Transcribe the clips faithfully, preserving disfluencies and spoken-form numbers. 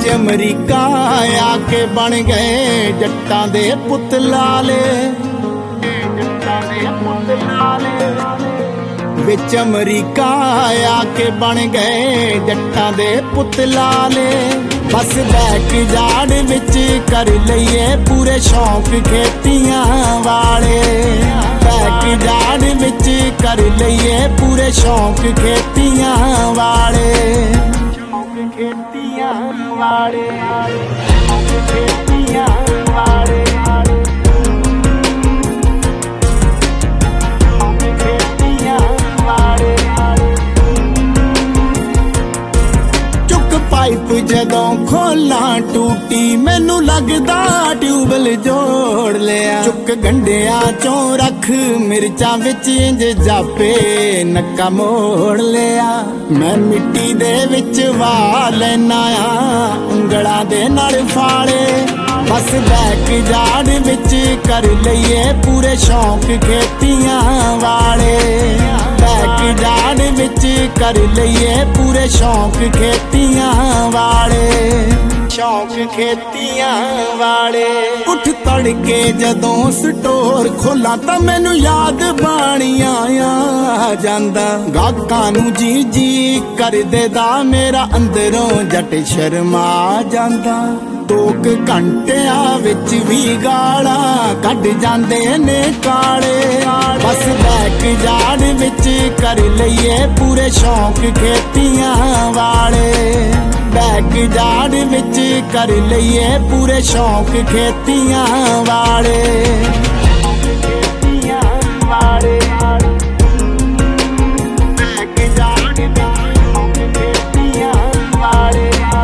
अमरीका आके बन गए जट्टां दे पुत लाले। विच अमरीका आके बन गए जट्टां दे पुत लाले। बस बैक जाड़ विच कर लईए पूरे शौक खेतियां वाले। बैक जाड़ विच कर लईए पूरे शौक खेतियां वाले। खेतियां वाले खेतियां वाले खेतियां वाले। चुक पाइप जदों खोला टूटी मैनू लगदा ट्यूबल जोड़ लिया। चुक गंढिया चों रख मिर्चां विच इंज जापे नक्का मोड़ लिया। मैं मिट्टी दे विच वा लैना आ उंगलां दे नाल फाले। बस बैक जाड़ विच कर लईए पूरे शौक खेतियां वाले। बैक जाड़ विच कर लईए पूरे शौक खेतियां वाले। शौक खेतियां वाले। उठ तड़के जदों स्टोर खोला तां मैनू याद बाणियां आ जांदा। गाहकां नू जी जी कर देदा मेरा अंदरों जट शर्मा जांदा। दो क घंटियां विच भी गाला कढ जांदे ने काले। बस बैक जाड़ विच कर लईए पूरे शौक खेतियां वाले। बैक जाड़ विच कर लईए पूरे शौक खेतियां वाले। खेतियां वाले बैक जाड़ विच खेतियां वाले।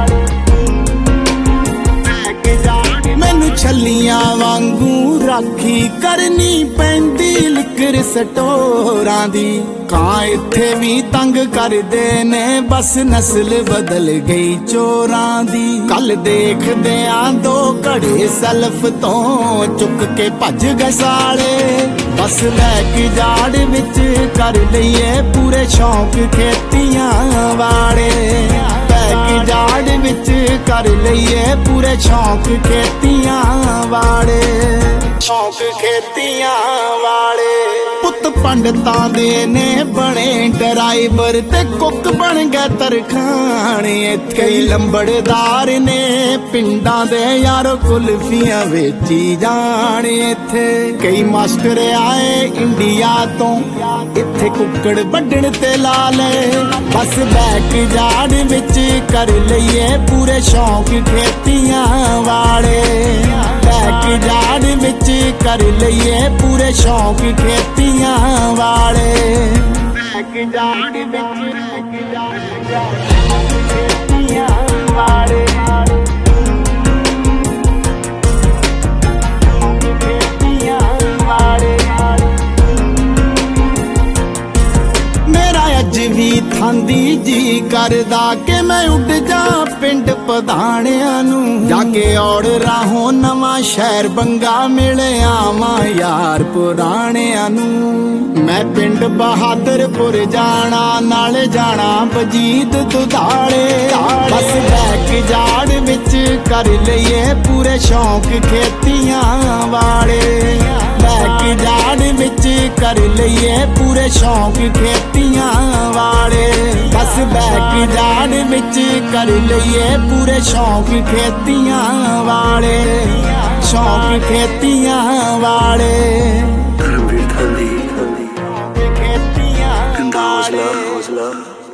बैक जाड़ मैनू छल्लियां वांगू राखी करनी पैंदी लिकर स्टोरां दी। कां इत्थे भी तंग करदे ने बस नस्ल बदल गई चोरां दी। कल देखदियां दो घड़े सल्फ तो चुक के भज गए साले। बस बैक जाड़ विच कर लईए पूरे शौक खेतियां वाले। बैक जाड़ विच कर लईए पूरे शौक खेतियां वाले। शौक खेतियां वाले। पुत पंडितां दे ने बने ड्राइवर ते कुक बन गए तरखाने। कई लंबड़दार ने पिंडां दे यारो कुल्फियां वेची जाने इत्थे। कई मास्टर आए इंडिया तो इत्थे कुक्कड़ बड्डण ते ला ले। बस बैक जाड़ विच कर लईए पूरे शौक खेतियां वाले। बैक जाड़ विच कर लईए पूरे शौक खेतियां वाले। बैक जाड़ विच खेतियां वाले। खेतियां वाले। मेरा अज भी थांदी जी करदा कि मैं उड़ जा पिंड पधाणियां नू। जाके औड़ राहों नवां शहर बंगा मिले आवां यार पुराणियां नू। मैं पिंड बहादुरपुर जाना नाल जाना बजीद दुधाले। बस बैक जाड़ विच कर लईए पूरे शौक खेतियां वाले। बैक जाड़ विच कर लईए पूरे शौक खेतियां वाले। बस बैक जाड़ विच कर लईए पूरे शौक खेतियां वाले। शौक खेतियां वाले। धर्मवीर थांदी खेतियां गंदा हौसला वाले। हौसला